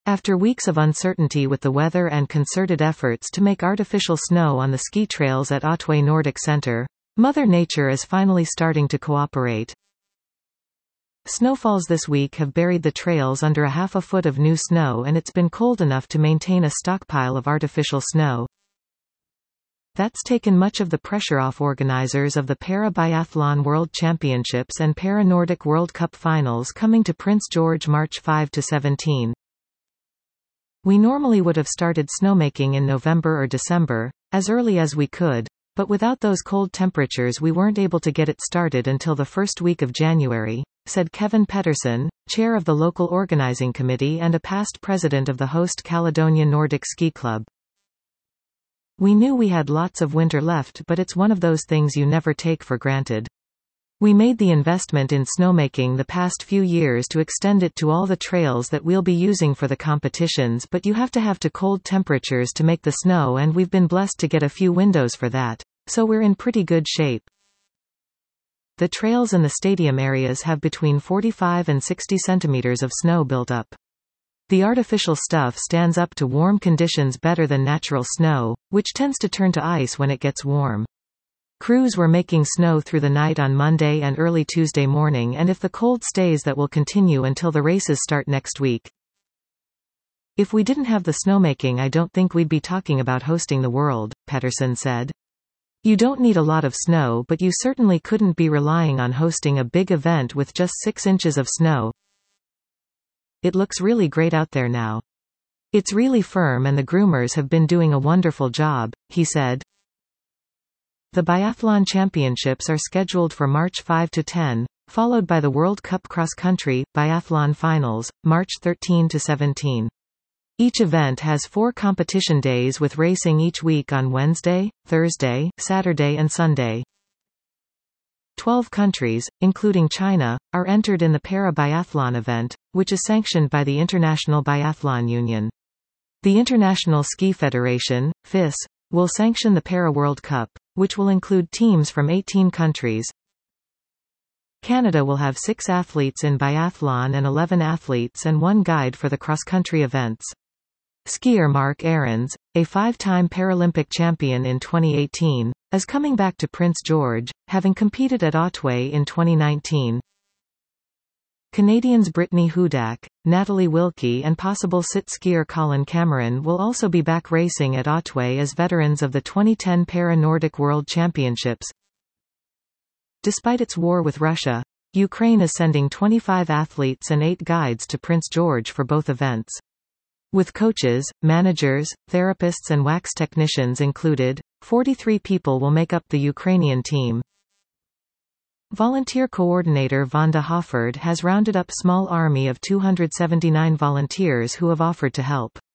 After weeks of uncertainty with the weather and concerted efforts to make artificial snow on the ski trails at Otway Nordic Center, Mother Nature is finally starting to cooperate. Snowfalls this week have buried the trails under a half a foot of new snow, and it's been cold enough to maintain a stockpile of artificial snow. That's taken much of the pressure off organizers of the Para-Biathlon World Championships and Para-Nordic World Cup Finals coming to Prince George March 5–17. We normally would have started snowmaking in November or December, as early as we could, but without those cold temperatures we weren't able to get it started until the first week of January, said Kevin Pettersson, chair of the local organizing committee and a past president of the host Caledonia Nordic Ski Club. We knew we had lots of winter left, but it's one of those things you never take for granted. We made the investment in snowmaking the past few years to extend it to all the trails that we'll be using for the competitions, but you have to cold temperatures to make the snow, and we've been blessed to get a few windows for that, so we're in pretty good shape. The trails and the stadium areas have between 45 and 60 centimeters of snow built up. The artificial stuff stands up to warm conditions better than natural snow, which tends to turn to ice when it gets warm. Crews were making snow through the night on Monday and early Tuesday morning, and if the cold stays, that will continue until the races start next week. If we didn't have the snowmaking, I don't think we'd be talking about hosting the World, Pettersson said. You don't need a lot of snow, but you certainly couldn't be relying on hosting a big event with just 6 inches of snow. It looks really great out there now. It's really firm and the groomers have been doing a wonderful job, he said. The Biathlon Championships are scheduled for March 5–10, followed by the World Cup Cross Country Biathlon Finals, March 13–17. Each event has 4 competition days with racing each week on Wednesday, Thursday, Saturday and Sunday. 12 countries, including China, are entered in the Para-Biathlon event, which is sanctioned by the International Biathlon Union. The International Ski Federation, FIS, will sanction the Para-World Cup, which will include teams from 18 countries. Canada will have 6 athletes in biathlon and 11 athletes and 1 guide for the cross-country events. Skier Mark Ahrens, a 5-time Paralympic champion in 2018, is coming back to Prince George, having competed at Otway in 2019. Canadians Brittany Hudak, Natalie Wilkie and possible sit skier Colin Cameron will also be back racing at Otway as veterans of the 2010 Para-Nordic World Championships. Despite its war with Russia, Ukraine is sending 25 athletes and 8 guides to Prince George for both events. With coaches, managers, therapists and wax technicians included, 43 people will make up the Ukrainian team. Volunteer coordinator Vonda Hofford has rounded up small army of 279 volunteers who have offered to help.